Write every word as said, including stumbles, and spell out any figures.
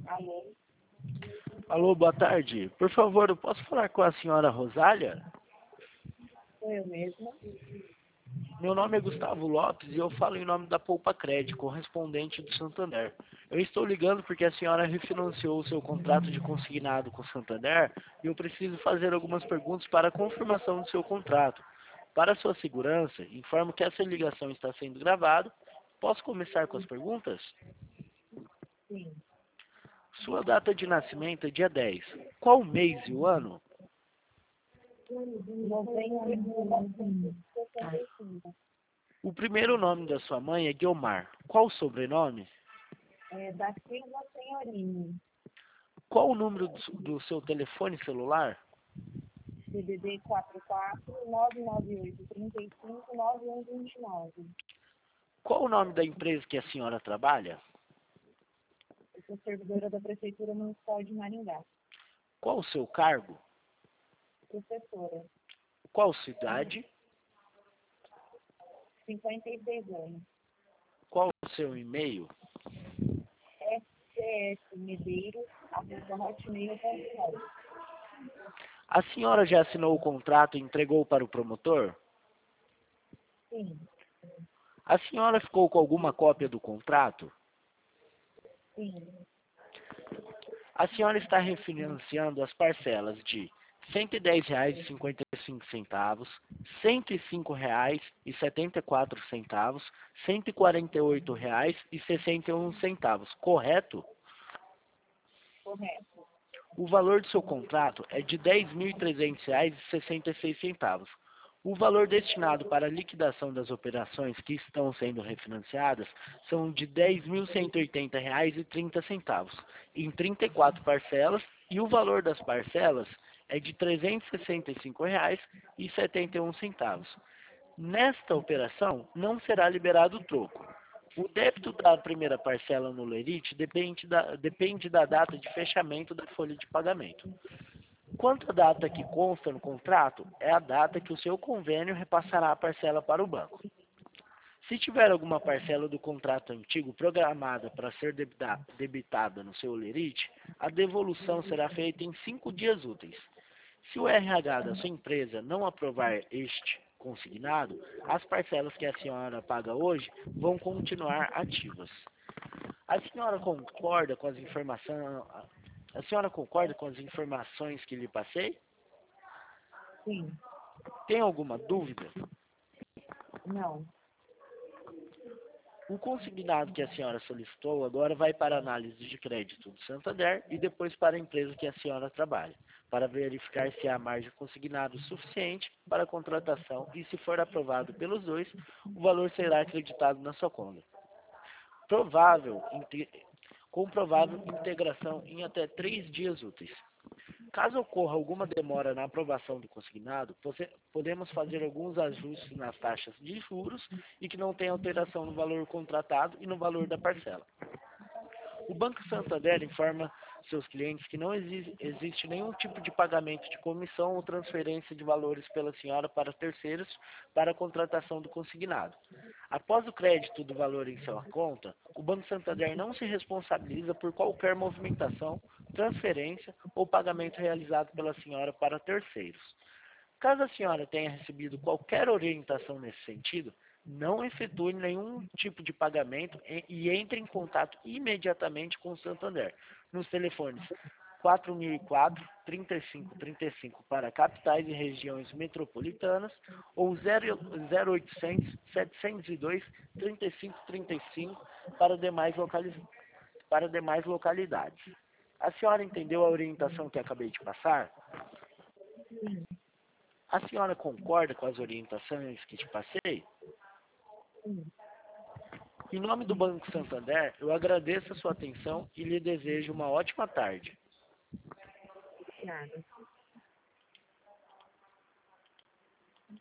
Alô, Alô, boa tarde. Por favor, eu posso falar com a senhora Rosália? sou eu mesma. Meu nome é Gustavo Lopes e eu falo em nome da Poupa Crédito, correspondente do Santander. Eu estou ligando porque a senhora refinanciou o seu contrato de consignado com o Santander e eu preciso fazer algumas perguntas para a confirmação do seu contrato. Para sua segurança, informo que essa ligação está sendo gravada. Posso começar com as perguntas? Sim, Sua data de nascimento é dia dez. Qual o mês e o ano? novembro de mil novecentos e sessenta e cinco. O primeiro nome da sua mãe é Guiomar. Qual o sobrenome? É, da Silva Senhorini, Qual o número do do seu telefone celular? D D D quatro quatro nove nove oito três cinco nove um dois nove. Qual o nome da empresa que a senhora trabalha? Eu sou servidora da Prefeitura Municipal de Maringá, Qual o seu cargo? professora, Qual cidade? cinquenta e seis anos. Qual o seu e-mail? S C S Medeiros, arroba hotmail ponto com. A senhora já assinou o contrato e entregou para o promotor? Sim, A senhora ficou com alguma cópia do contrato? sim, A senhora está refinanciando as parcelas de cento e dez reais e cinquenta e cinco centavos, cento e cinco reais e setenta e quatro centavos, cento e quarenta e oito reais e sessenta e um centavos, correto? correto. O valor do seu contrato é de dez mil e trezentos reais e sessenta e seis centavos. O valor destinado para a liquidação das operações que estão sendo refinanciadas são de dez mil cento e oitenta reais e trinta centavos, em trinta e quatro parcelas, e o valor das parcelas é de trezentos e sessenta e cinco reais e setenta e um centavos. Nesta operação, não será liberado o troco. O débito da primeira parcela no Lerite depende da, depende da data de fechamento da folha de pagamento. Quanto à data que consta no contrato, é a data que o seu convênio repassará a parcela para o banco. Se tiver alguma parcela do contrato antigo programada para ser debita- debitada no seu Lerite, a devolução será feita em cinco dias úteis. Se o R H da sua empresa não aprovar este consignado, as parcelas que a senhora paga hoje vão continuar ativas. A senhora concorda com as informações? A senhora concorda com as informações que lhe passei? Sim, Tem alguma dúvida? não, O consignado que a senhora solicitou agora vai para a análise de crédito do Santander e depois para a empresa que a senhora trabalha, para verificar se há margem consignado suficiente para a contratação e, se for aprovado pelos dois, o valor será acreditado na sua conta. Provável, inte- com provável integração em até três dias úteis. Caso ocorra alguma demora na aprovação do consignado, pose- podemos fazer alguns ajustes nas taxas de juros e que não tenha alteração no valor contratado e no valor da parcela. O Banco Santander informa seus clientes que não exi- existe nenhum tipo de pagamento de comissão ou transferência de valores pela senhora para terceiros para a contratação do consignado. Após o crédito do valor em sua conta, o Banco Santander não se responsabiliza por qualquer movimentação, transferência ou pagamento realizado pela senhora para terceiros. Caso a senhora tenha recebido qualquer orientação nesse sentido, não efetue nenhum tipo de pagamento e e entre em contato imediatamente com o Santander nos telefones quatro mil e quatro, trinta e cinco trinta e cinco para capitais e regiões metropolitanas ou zero oitocentos, setecentos e dois, trinta e cinco trinta e cinco para demais, locali para demais localidades. A senhora entendeu a orientação que acabei de passar? sim, A senhora concorda com as orientações que te passei? sim. Em nome do Banco Santander, eu agradeço a sua atenção e lhe desejo uma ótima tarde. Obrigada.